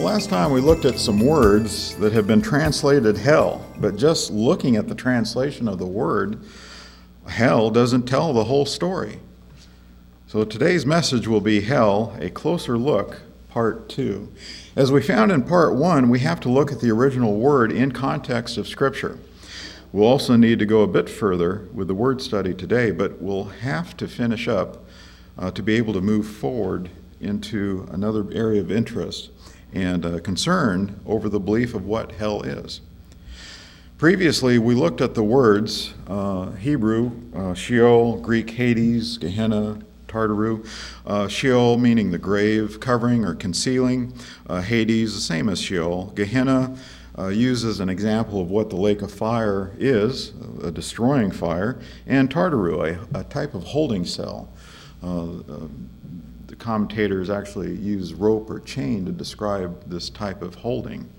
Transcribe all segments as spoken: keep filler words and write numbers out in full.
Last time we looked at some words that have been translated hell, but just looking at the translation of the word hell doesn't tell the whole story. So today's message will be Hell, a Closer Look, Part two. As we found in Part one, we have to look at the original word in context of Scripture. We'll also need to go a bit further with the word study today, but we'll have to finish up uh, to be able to move forward into another area of interest and uh, concern over the belief of what hell is. Previously, we looked at the words uh, Hebrew, uh, Sheol, Greek Hades, Gehenna, Tartaru. Uh, Sheol meaning the grave, covering or concealing. Uh, Hades, the same as Sheol. Gehenna uh, used as an example of what the lake of fire is, a destroying fire. And Tartaru, a, a type of holding cell. Uh, uh, the commentators actually use rope or chain to describe this type of holding.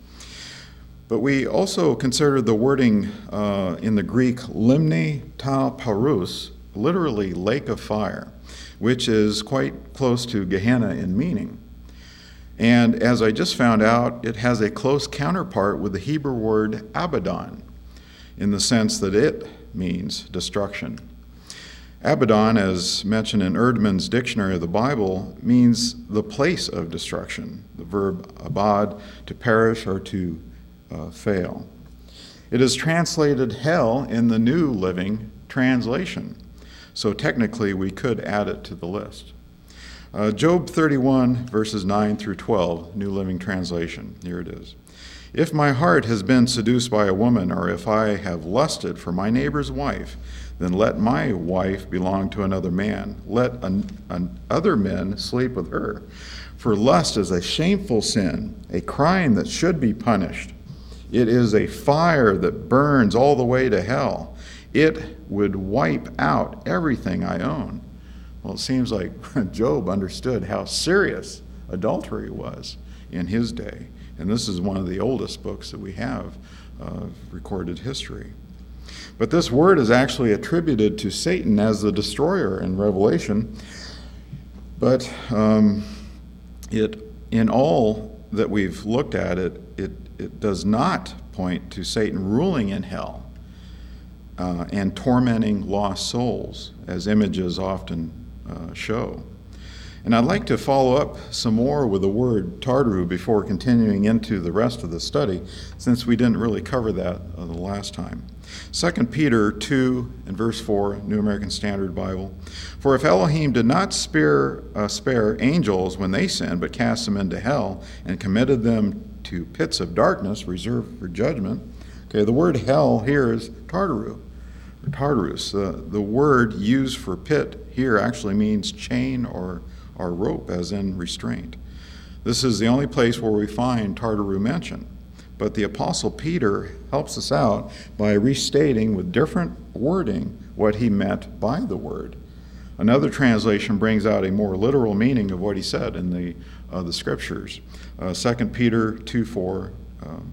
But we also considered the wording uh, in the Greek limni ta parus, literally lake of fire, which is quite close to Gehenna in meaning. And as I just found out, it has a close counterpart with the Hebrew word Abaddon, in the sense that it means destruction. Abaddon, as mentioned in Erdman's Dictionary of the Bible, means the place of destruction. The verb abad, to perish or to uh, fail. It is translated hell in the New Living Translation. So technically, we could add it to the list. Uh, Job thirty-one, verses nine through twelve, New Living Translation. Here it is. If my heart has been seduced by a woman, or if I have lusted for my neighbor's wife, then let my wife belong to another man. Let an, an other men sleep with her. For lust is a shameful sin, a crime that should be punished. It is a fire that burns all the way to hell. It would wipe out everything I own. Well, it seems like Job understood how serious adultery was in his day. And this is one of the oldest books that we have of recorded history. But this word is actually attributed to Satan as the destroyer in Revelation. But um, it, in all that we've looked at it, it, it does not point to Satan ruling in hell uh, and tormenting lost souls, as images often uh, show. And I'd like to follow up some more with the word Tartaru before continuing into the rest of the study, since we didn't really cover that uh, the last time. Second Peter two and verse four, New American Standard Bible. For if Elohim did not spare, uh, spare angels when they sinned, but cast them into hell and committed them to pits of darkness reserved for judgment. Okay, the word hell here is Tartaru, or Tartarus. Uh, the word used for pit here actually means chain or, or rope, as in restraint. This is the only place where we find Tartaru mentioned. But the Apostle Peter helps us out by restating with different wording what he meant by the word. Another translation brings out a more literal meaning of what he said in the uh, the scriptures. Uh, Second Peter two four. Um,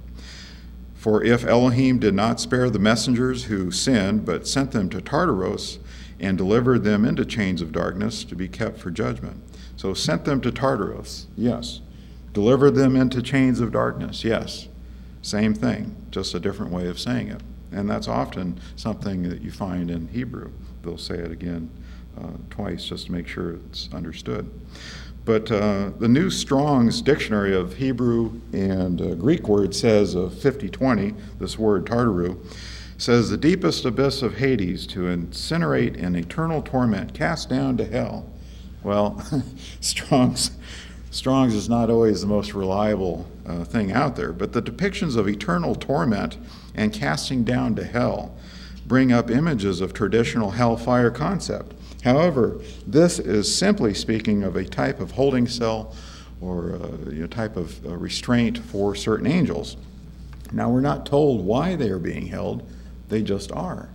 For if Elohim did not spare the messengers who sinned, but sent them to Tartarus and delivered them into chains of darkness to be kept for judgment. So sent them to Tartarus, yes. Delivered them into chains of darkness, yes. Same thing, just a different way of saying it. And that's often something that you find in Hebrew. They'll say it again uh, twice just to make sure it's understood. But uh, the New Strong's Dictionary of Hebrew and uh, Greek words says of fifty twenty, this word Tartaru, says the deepest abyss of Hades, to incinerate in eternal torment, cast down to hell. Well, Strong's Strong's is not always the most reliable uh, thing out there, but the depictions of eternal torment and casting down to hell bring up images of traditional hellfire concept. However, this is simply speaking of a type of holding cell or a you know, type of uh, restraint for certain angels. Now, we're not told why they are being held, they just are.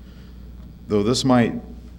Though this might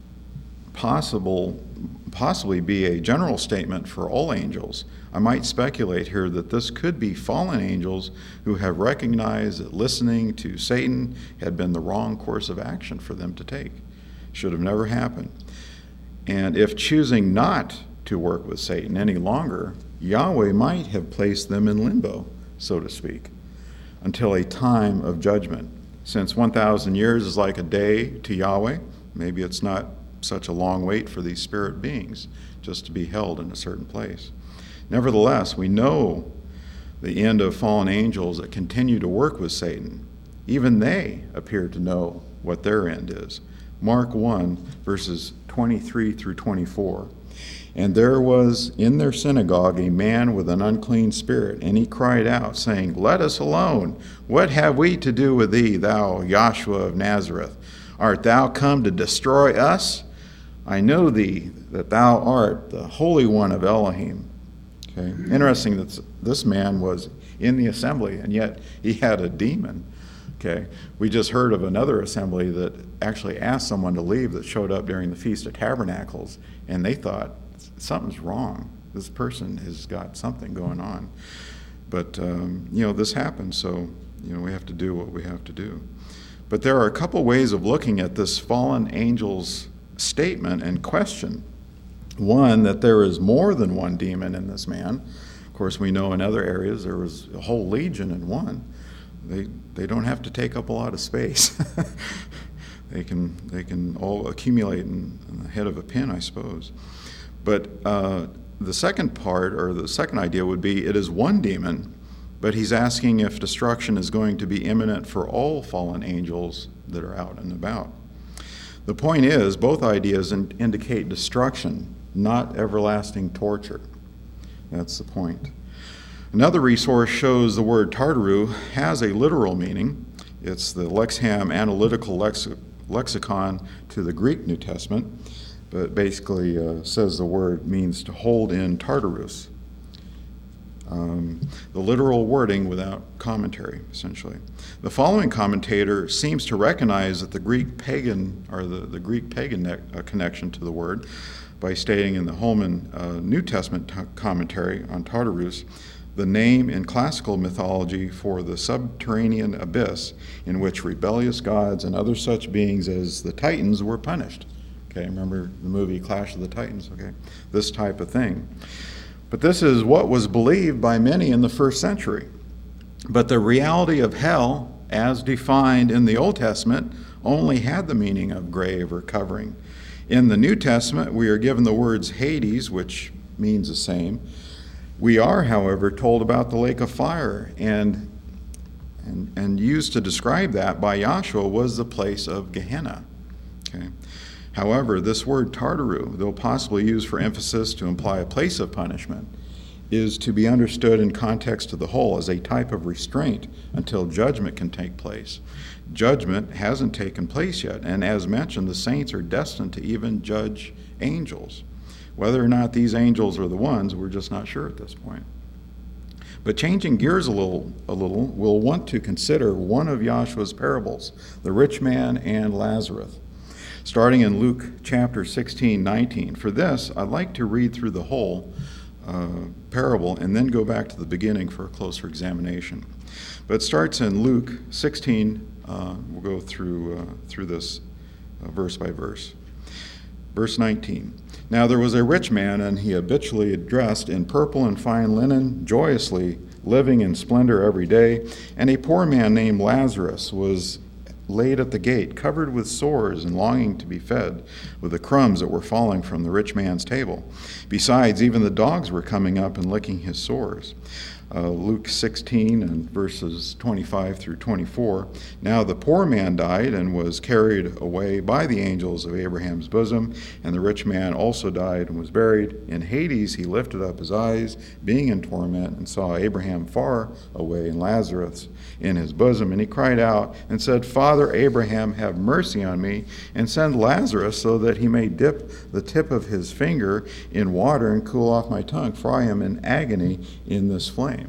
possible possibly be a general statement for all angels, I might speculate here that this could be fallen angels who have recognized that listening to Satan had been the wrong course of action for them to take. Should have never happened. And if choosing not to work with Satan any longer, Yahweh might have placed them in limbo, so to speak, until a time of judgment. Since one thousand years is like a day to Yahweh, maybe it's not such a long wait for these spirit beings just to be held in a certain place. Nevertheless, we know the end of fallen angels that continue to work with Satan. Even they appear to know what their end is. Mark one, verses twenty-three through twenty-four. And there was in their synagogue a man with an unclean spirit, and he cried out, saying, Let us alone. What have we to do with thee, thou Joshua of Nazareth? Art thou come to destroy us? I know thee, that thou art the Holy One of Elohim. Okay. Interesting that this man was in the assembly, and yet he had a demon. Okay. We just heard of another assembly that actually asked someone to leave that showed up during the Feast of Tabernacles, and they thought, something's wrong. This person has got something going on. But, um, you know, this happens, so, you know, we have to do what we have to do. But there are a couple ways of looking at this fallen angel's statement and question. One, that there is more than one demon in this man. Of course, we know in other areas there was a whole legion in one. They they don't have to take up a lot of space. they can they can all accumulate in, in the head of a pin, I suppose. But uh, the second part, or the second idea, would be it is one demon, but he's asking if destruction is going to be imminent for all fallen angels that are out and about. The point is, both ideas in- indicate destruction, not everlasting torture. That's the point. Another resource shows the word Tartaru has a literal meaning. It's the Lexham Analytical Lex- Lexicon to the Greek New Testament, but basically uh, says the word means to hold in Tartarus. Um, the literal wording without commentary, essentially. The following commentator seems to recognize that the Greek pagan, or the, the Greek pagan ne- uh, connection to the word by stating in the Holman uh, New Testament t- commentary on Tartarus, the name in classical mythology for the subterranean abyss in which rebellious gods and other such beings as the Titans were punished. Okay, remember the movie Clash of the Titans, okay? This type of thing. But this is what was believed by many in the first century. But the reality of hell, as defined in the Old Testament, only had the meaning of grave or covering. In the New Testament, we are given the words Hades, which means the same. We are, however, told about the lake of fire, and, and, and used to describe that by Yahshua was the place of Gehenna. Okay. However, this word Tartaru, though possibly used for emphasis to imply a place of punishment, is to be understood in context of the whole as a type of restraint until judgment can take place. Judgment hasn't taken place yet, and as mentioned, the saints are destined to even judge angels. Whether or not these angels are the ones, we're just not sure at this point. But changing gears a little, a little, we'll want to consider one of Yahshua's parables, the rich man and Lazarus. Starting in Luke chapter sixteen, nineteen. For this, I'd like to read through the whole uh, parable and then go back to the beginning for a closer examination. But it starts in Luke sixteen. Uh, we'll go through, uh, through this uh, verse by verse. Verse nineteen. Now there was a rich man, and he habitually dressed in purple and fine linen, joyously living in splendor every day. And a poor man named Lazarus was laid at the gate, covered with sores and longing to be fed with the crumbs that were falling from the rich man's table. Besides, even the dogs were coming up and licking his sores. Uh, Luke sixteen and verses twenty-five through twenty-four. Now the poor man died and was carried away by the angels of Abraham's bosom, and the rich man also died and was buried. In Hades he lifted up his eyes, being in torment, and saw Abraham far away and Lazarus in his bosom. And he cried out and said, Father Abraham, have mercy on me, and send Lazarus so that he may dip the tip of his finger in water and cool off my tongue, for I am in agony in this flame.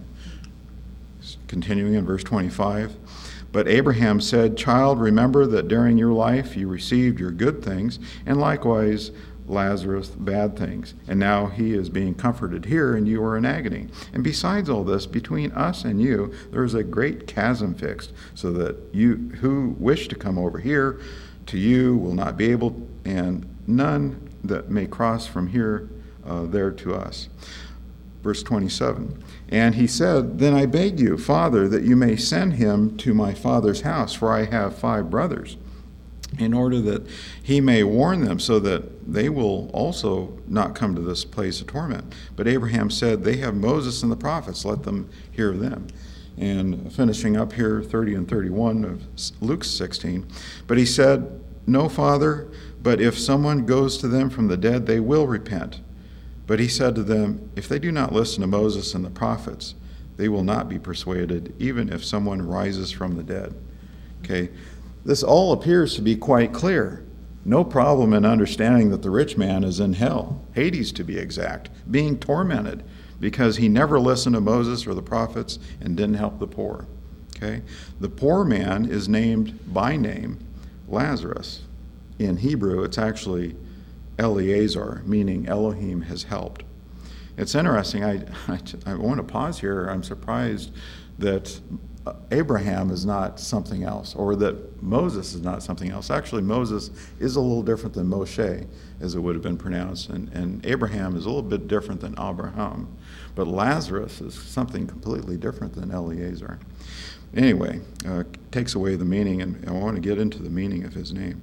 Continuing in verse twenty-five. But Abraham said, Child, remember that during your life you received your good things, and likewise Lazarus bad things. And now he is being comforted here, and you are in agony. And besides all this, between us and you, there is a great chasm fixed, so that you who wish to come over here to you will not be able, and none that may cross from here uh, there to us. Verse twenty-seven, and he said, then I beg you, Father, that you may send him to my father's house, for I have five brothers, in order that he may warn them, so that they will also not come to this place of torment. But Abraham said, they have Moses and the prophets, let them hear them. And finishing up here, thirty and thirty-one of Luke sixteen, but he said, no, Father, but if someone goes to them from the dead, they will repent. But he said to them, if they do not listen to Moses and the prophets, they will not be persuaded, even if someone rises from the dead. Okay, this all appears to be quite clear. No problem in understanding that the rich man is in hell, Hades to be exact, being tormented because he never listened to Moses or the prophets and didn't help the poor. Okay, the poor man is named by name Lazarus. In Hebrew, it's actually Eleazar, meaning Elohim has helped. It's interesting. I, I, I want to pause here. I'm surprised that Abraham is not something else, or that Moses is not something else. Actually, Moses is a little different than Moshe, as it would have been pronounced, and, and Abraham is a little bit different than Abraham. But Lazarus is something completely different than Eleazar. Anyway, uh, takes away the meaning, and I want to get into the meaning of his name.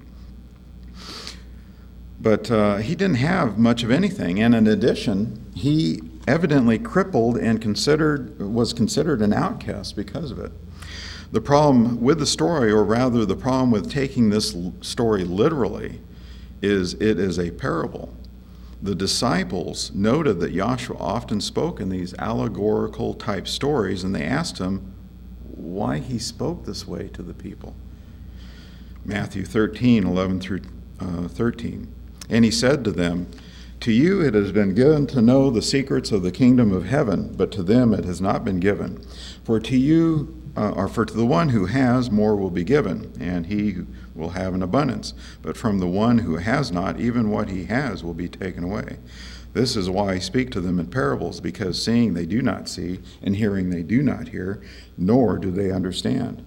But uh, he didn't have much of anything, and in addition, he evidently crippled and considered was considered an outcast because of it. The problem with the story, or rather the problem with taking this story literally, is it is a parable. The disciples noted that Yahshua often spoke in these allegorical type stories, and they asked him why he spoke this way to the people. Matthew thirteen, eleven through uh, thirteen. And he said to them, to you it has been given to know the secrets of the kingdom of heaven, but to them it has not been given. For to you, uh, or for to the one who has, more will be given, and he will have an abundance. But from the one who has not, even what he has will be taken away. This is why I speak to them in parables, because seeing they do not see, and hearing they do not hear, nor do they understand.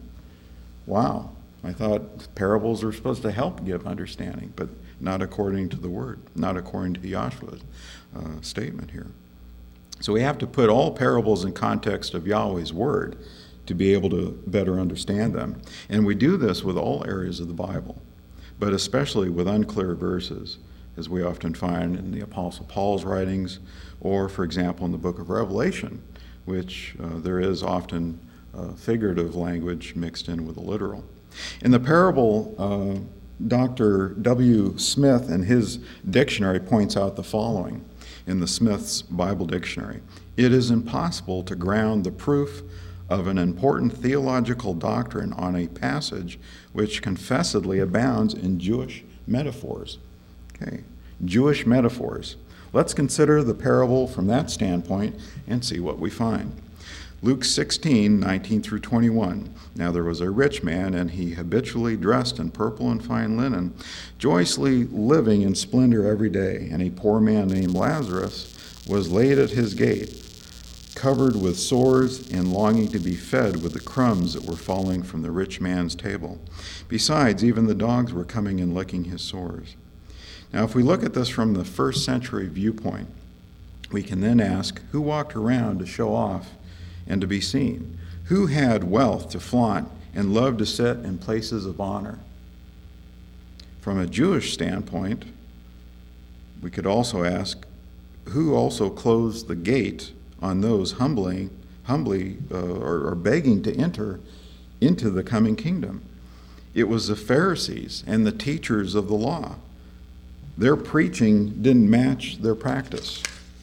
Wow, I thought parables are supposed to help give understanding, but not according to the word, not according to Yahshua's uh, statement here. So we have to put all parables in context of Yahweh's word to be able to better understand them. And we do this with all areas of the Bible, but especially with unclear verses, as we often find in the Apostle Paul's writings, or, for example, in the book of Revelation, which uh, there is often uh, figurative language mixed in with the literal. In the parable, uh, Doctor W. Smith, in his dictionary, points out the following in the Smith's Bible Dictionary. It is impossible to ground the proof of an important theological doctrine on a passage which confessedly abounds in Jewish metaphors. Okay, Jewish metaphors. Let's consider the parable from that standpoint and see what we find. Luke sixteen, nineteen through twenty-one. Now there was a rich man, and he habitually dressed in purple and fine linen, joyously living in splendor every day. And a poor man named Lazarus was laid at his gate, covered with sores and longing to be fed with the crumbs that were falling from the rich man's table. Besides, even the dogs were coming and licking his sores. Now, if we look at this from the first century viewpoint, we can then ask, who walked around to show off and to be seen? Who had wealth to flaunt and loved to sit in places of honor? From a Jewish standpoint, we could also ask, who also closed the gate on those humbly, humbly uh, or, or begging to enter into the coming kingdom? It was the Pharisees and the teachers of the law. Their preaching didn't match their practice.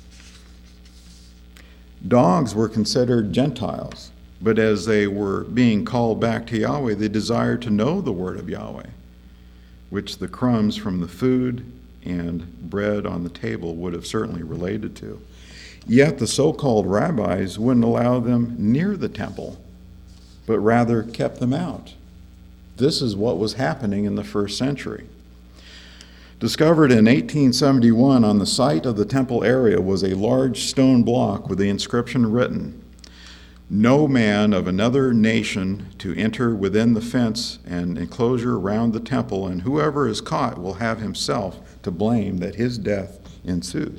Dogs were considered Gentiles, but as they were being called back to Yahweh, they desired to know the word of Yahweh, which the crumbs from the food and bread on the table would have certainly related to. Yet the so-called rabbis wouldn't allow them near the temple, but rather kept them out. This is what was happening in the first century. Discovered in eighteen seventy-one on the site of the temple area was a large stone block with the inscription written, "No man of another nation to enter within the fence and enclosure around the temple, and whoever is caught will have himself to blame that his death ensues."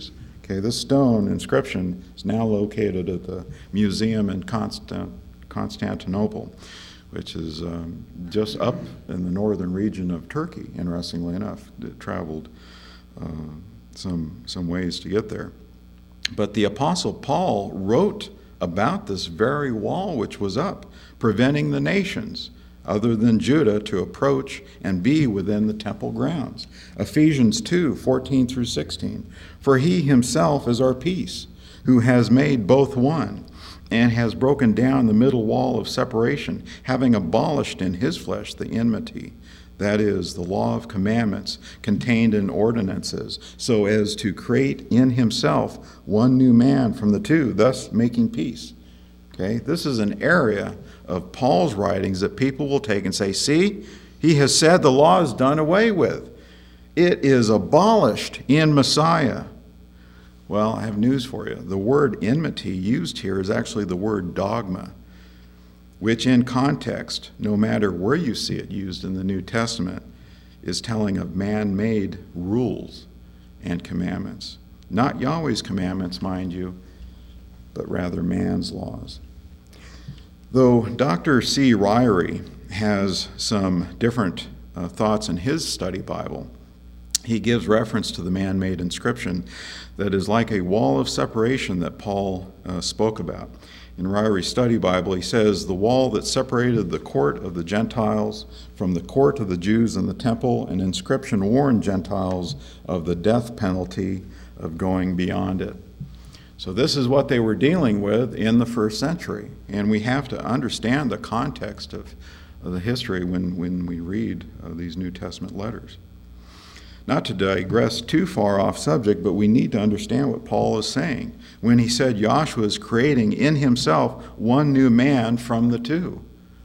Okay, this stone inscription is now located at the museum in Constant, Constantinople, which is um, just up in the northern region of Turkey, interestingly enough. It traveled uh, some, some ways to get there. But the Apostle Paul wrote about this very wall which was up, preventing the nations other than Judah to approach and be within the temple grounds. Ephesians two, fourteen through sixteen. For he himself is our peace, who has made both one, and has broken down the middle wall of separation, having abolished in his flesh the enmity, that is, the law of commandments contained in ordinances, so as to create in himself one new man from the two, thus making peace. Okay, this is an area of Paul's writings that people will take and say, see, he has said the law is done away with. It is abolished in Messiah. Well, I have news for you. The word enmity used here is actually the word dogma, which in context, no matter where you see it used in the New Testament, is telling of man-made rules and commandments. Not Yahweh's commandments, mind you, but rather man's laws. Though Doctor C. Ryrie has some different uh, thoughts in his study Bible, he gives reference to the man-made inscription that is like a wall of separation that Paul uh, spoke about. In Ryrie's study Bible, he says, the wall that separated the court of the Gentiles from the court of the Jews in the temple, an inscription warned Gentiles of the death penalty of going beyond it. So this is what they were dealing with in the first century. And we have to understand the context of, of the history when, when we read uh, these New Testament letters. Not to digress too far off subject, but we need to understand what Paul is saying when he said Joshua is creating in himself one new man from the two.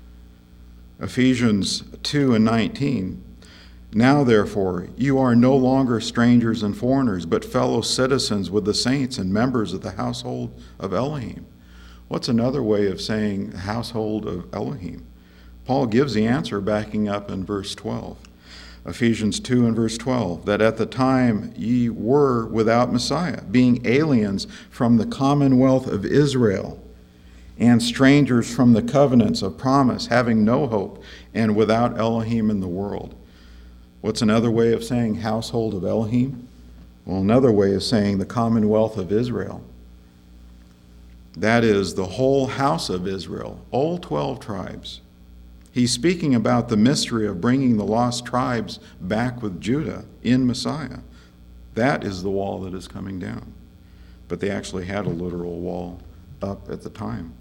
Ephesians two and nineteen. Now, therefore, you are no longer strangers and foreigners, but fellow citizens with the saints and members of the household of Elohim. What's another way of saying household of Elohim? Paul gives the answer backing up in verse twelve. Ephesians two and verse twelve, that at the time ye were without Messiah, being aliens from the commonwealth of Israel, and strangers from the covenants of promise, having no hope, and without Elohim in the world. What's another way of saying household of Elohim? Well, another way is saying the commonwealth of Israel. That is the whole house of Israel, all twelve tribes. He's speaking about the mystery of bringing the lost tribes back with Judah in Messiah. That is the wall that is coming down. But they actually had a literal wall up at the time.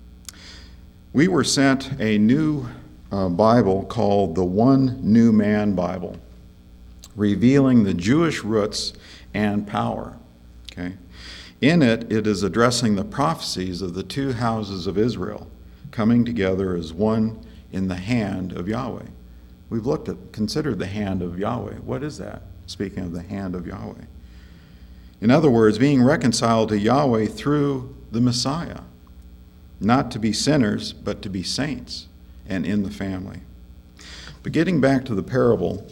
We were sent a new uh, Bible called the One New Man Bible, revealing the Jewish roots and power. Okay? In it, it is addressing the prophecies of the two houses of Israel coming together as one in the hand of Yahweh. We've looked at, considered the hand of Yahweh. What is that? Speaking of the hand of Yahweh. In other words, being reconciled to Yahweh through the Messiah. Not to be sinners, but to be saints and in the family. But getting back to the parable,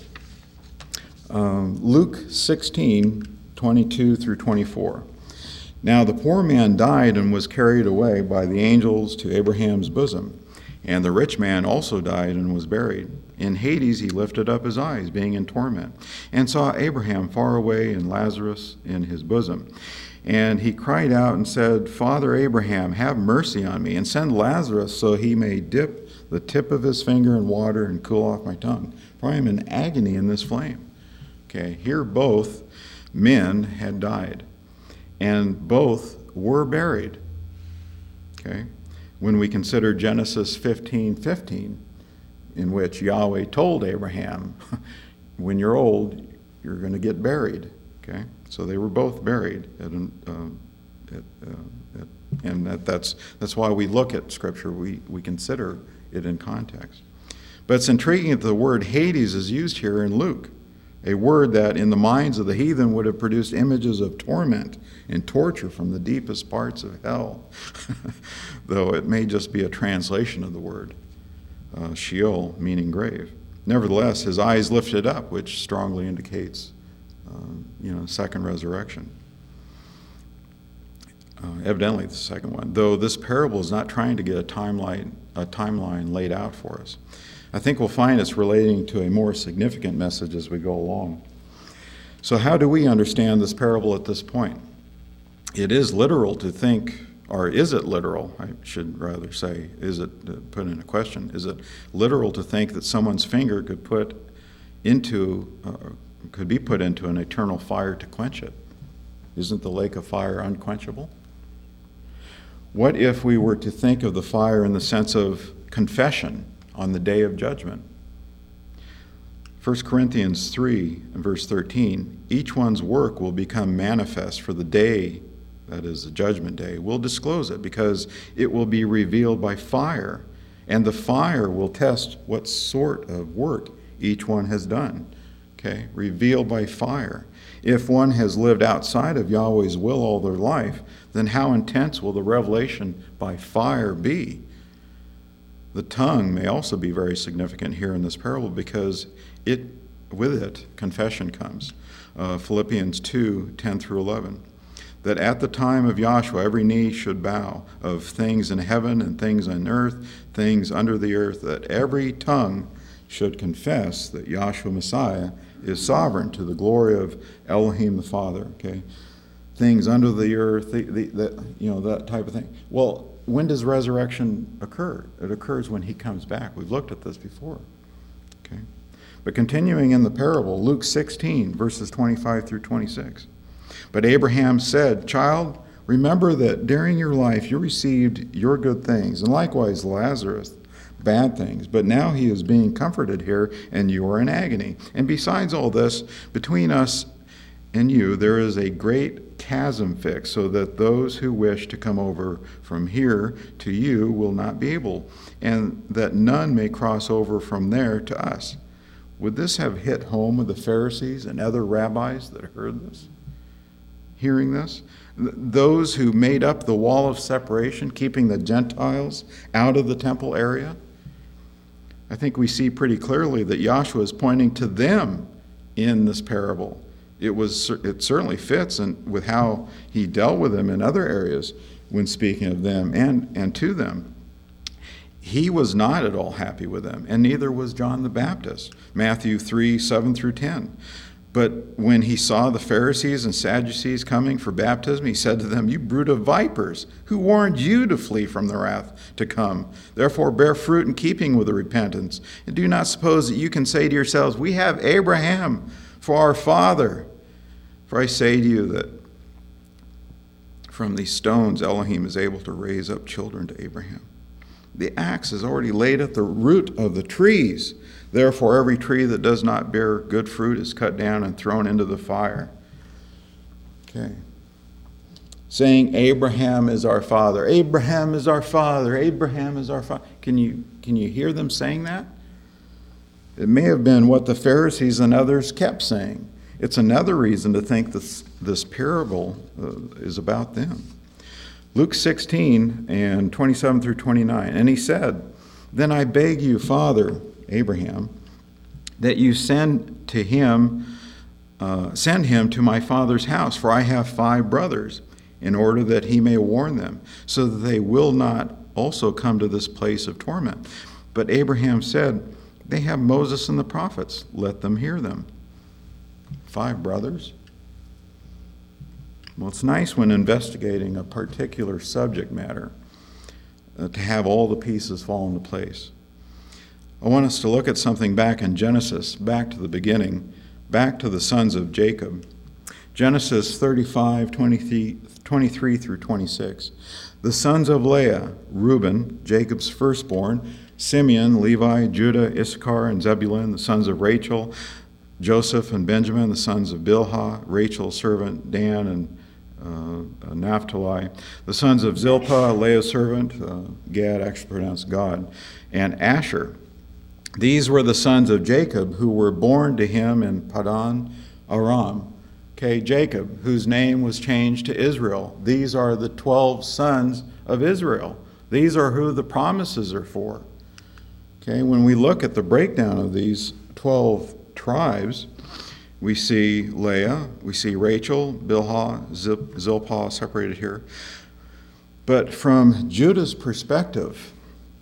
um, Luke sixteen, twenty-two through twenty-four. Now the poor man died and was carried away by the angels to Abraham's bosom. And the rich man also died and was buried. In Hades he lifted up his eyes, being in torment, and saw Abraham far away and Lazarus in his bosom. And he cried out and said, Father Abraham, have mercy on me, and send Lazarus so he may dip the tip of his finger in water and cool off my tongue, for I am in agony in this flame. Okay, here both men had died, and both were buried. Okay. When we consider Genesis fifteen fifteen, in which Yahweh told Abraham, when you're old, you're going to get buried. Okay, so they were both buried, at, an, uh, at, uh, at, and that, that's that's why we look at Scripture. We we consider it in context. But it's intriguing that the word Hades is used here in Luke, a word that in the minds of the heathen would have produced images of torment and torture from the deepest parts of hell, though it may just be a translation of the word, uh, Sheol, meaning grave. Nevertheless, his eyes lifted up, which strongly indicates, uh, you know, second resurrection. Uh, evidently the second one, though this parable is not trying to get a timeline, a timeline laid out for us. I think we'll find it's relating to a more significant message as we go along. So how do we understand this parable at this point? It is literal to think, or is it literal? I should rather say, is it, uh, put in a question, is it literal to think that someone's finger could put into, uh, could be put into an eternal fire to quench it? Isn't the lake of fire unquenchable? What if we were to think of the fire in the sense of confession on the day of judgment? First Corinthians three and verse thirteen, each one's work will become manifest, for the day, that is the judgment day, will disclose it, because it will be revealed by fire, and the fire will test what sort of work each one has done. Okay, revealed by fire. If one has lived outside of Yahweh's will all their life, then how intense will the revelation by fire be? The tongue may also be very significant here in this parable, because it, with it, confession comes. Uh, Philippians two, ten through eleven. That at the time of Yahshua every knee should bow, of things in heaven and things on earth, things under the earth, that every tongue should confess that Yahshua Messiah is sovereign, to the glory of Elohim the Father. Okay, things under the earth, the, the, the, you know, that type of thing. Well, when does resurrection occur? It occurs when he comes back. We've looked at this before. Okay, but continuing in the parable, Luke sixteen, verses twenty-five through twenty-six. But Abraham said, "Child, remember that during your life you received your good things, and likewise Lazarus bad things. But now he is being comforted here, and you are in agony. And besides all this, between us and you there is a great chasm fixed, so that those who wish to come over from here to you will not be able, and that none may cross over from there to us." Would this have hit home with the Pharisees and other rabbis that heard this? Hearing this? Those who made up the wall of separation, keeping the Gentiles out of the temple area? I think we see pretty clearly that Yahshua is pointing to them in this parable. It was it certainly fits in with how he dealt with them in other areas when speaking of them and, and to them. He was not at all happy with them, and neither was John the Baptist. Matthew three, seven through ten. But when he saw the Pharisees and Sadducees coming for baptism, he said to them, "You brood of vipers, who warned you to flee from the wrath to come? Therefore bear fruit in keeping with the repentance. And do not suppose that you can say to yourselves, 'We have Abraham for our father.' For I say to you that from these stones Elohim is able to raise up children to Abraham. The axe is already laid at the root of the trees. Therefore, every tree that does not bear good fruit is cut down and thrown into the fire." Okay. Saying Abraham is our father. Abraham is our father. Abraham is our father. Can you, can you hear them saying that? It may have been what the Pharisees and others kept saying. It's another reason to think this, this parable uh, is about them. Luke sixteen and twenty-seven through twenty-nine. And he said, "Then I beg you, Father Abraham, that you send to him, uh, send him to my father's house, for I have five brothers, in order that he may warn them, so that they will not also come to this place of torment." But Abraham said, "They have Moses and the prophets. Let them hear them." Five brothers? Well, it's nice when investigating a particular subject matter uh, to have all the pieces fall into place. I want us to look at something back in Genesis, back to the beginning, back to the sons of Jacob. Genesis thirty-five, twenty-three through twenty-six. The sons of Leah, Reuben, Jacob's firstborn, Simeon, Levi, Judah, Issachar, and Zebulun. The sons of Rachel, Joseph and Benjamin. The sons of Bilhah, Rachel's servant, Dan and uh, Naphtali. The sons of Zilpah, Leah's servant, uh, Gad, actually pronounced God, and Asher. These were the sons of Jacob who were born to him in Padan Aram. Okay, Jacob, whose name was changed to Israel. These are the twelve sons of Israel. These are who the promises are for. Okay, when we look at the breakdown of these twelve tribes, we see Leah, we see Rachel, Bilhah, Zilpah separated here. But from Judah's perspective,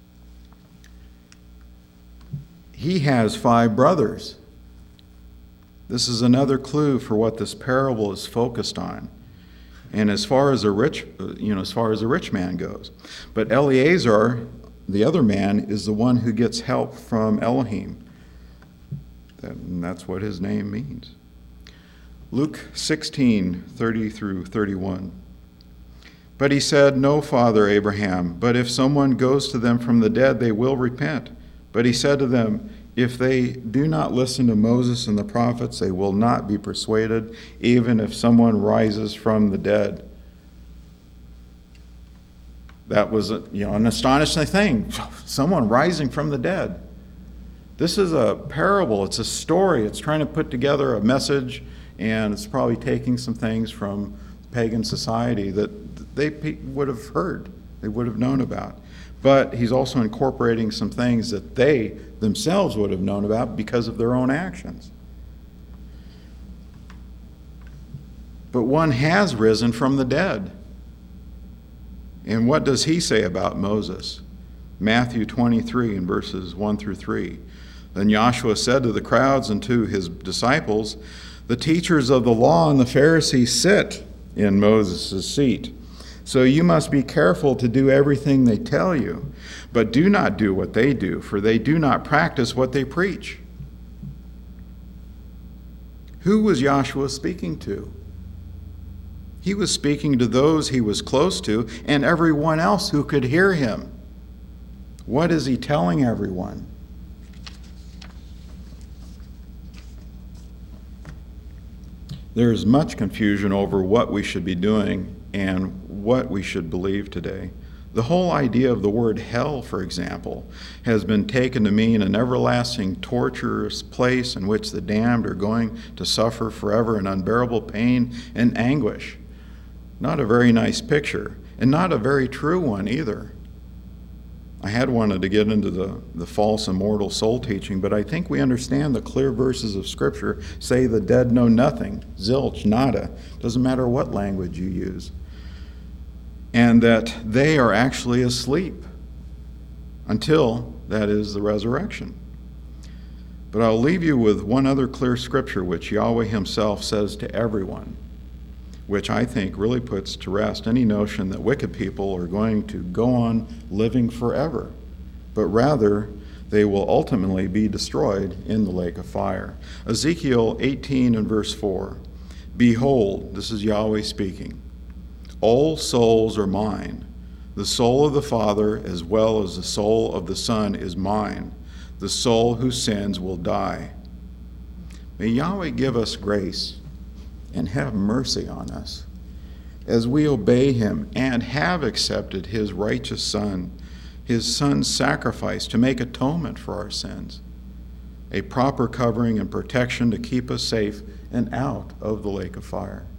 he has five brothers. This is another clue for what this parable is focused on. And as far as a rich, you know, as far as a rich man goes. But Eleazar, the other man, is the one who gets help from Elohim. That, and that's what his name means. Luke sixteen, thirty through thirty-one. But he said, "No, Father Abraham, but if someone goes to them from the dead, they will repent." But he said to them, "If they do not listen to Moses and the prophets, they will not be persuaded, even if someone rises from the dead." That was a, you know, an astonishing thing. Someone rising from the dead. This is a parable. It's a story. It's trying to put together a message, and it's probably taking some things from pagan society that they would have heard, they would have known about. But he's also incorporating some things that they themselves would have known about because of their own actions. But one has risen from the dead. And what does he say about Moses? Matthew twenty-three in verses one through three. Then Joshua said to the crowds and to his disciples, "The teachers of the law and the Pharisees sit in Moses' seat. So you must be careful to do everything they tell you, but do not do what they do, for they do not practice what they preach." Who was Joshua speaking to? He was speaking to those he was close to and everyone else who could hear him. What is he telling everyone? There is much confusion over what we should be doing and what we should believe today. The whole idea of the word hell, for example, has been taken to mean an everlasting torturous place in which the damned are going to suffer forever in unbearable pain and anguish. Not a very nice picture, and not a very true one either. I had wanted to get into the, the false immortal soul teaching, but I think we understand the clear verses of Scripture say the dead know nothing, zilch, nada, doesn't matter what language you use, and that they are actually asleep until, that is, the resurrection. But I'll leave you with one other clear Scripture which Yahweh himself says to everyone, which I think really puts to rest any notion that wicked people are going to go on living forever, but rather they will ultimately be destroyed in the lake of fire. Ezekiel eighteen and verse four, "Behold," this is Yahweh speaking, "all souls are mine. The soul of the Father as well as the soul of the Son is mine. The soul who sins will die." May Yahweh give us grace and have mercy on us as we obey him and have accepted his righteous Son, his Son's sacrifice to make atonement for our sins, a proper covering and protection to keep us safe and out of the lake of fire.